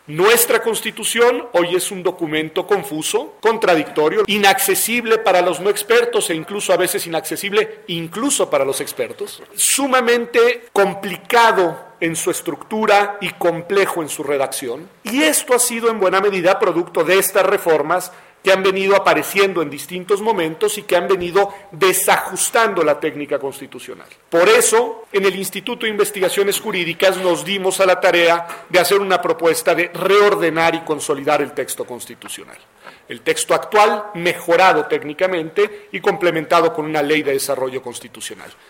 Nuestra Constitución hoy es un documento confuso, contradictorio, inaccesible para los no expertos e incluso a veces inaccesible incluso para los expertos, sumamente complicado en su estructura y complejo en su redacción. Y esto ha sido en buena medida producto de estas reformas que han venido apareciendo en distintos momentos y que han venido desajustando la técnica constitucional. Por eso, en el Instituto de Investigaciones Jurídicas nos dimos a la tarea de hacer una propuesta de reordenar y consolidar el texto constitucional. El texto actual, mejorado técnicamente y complementado con una ley de desarrollo constitucional.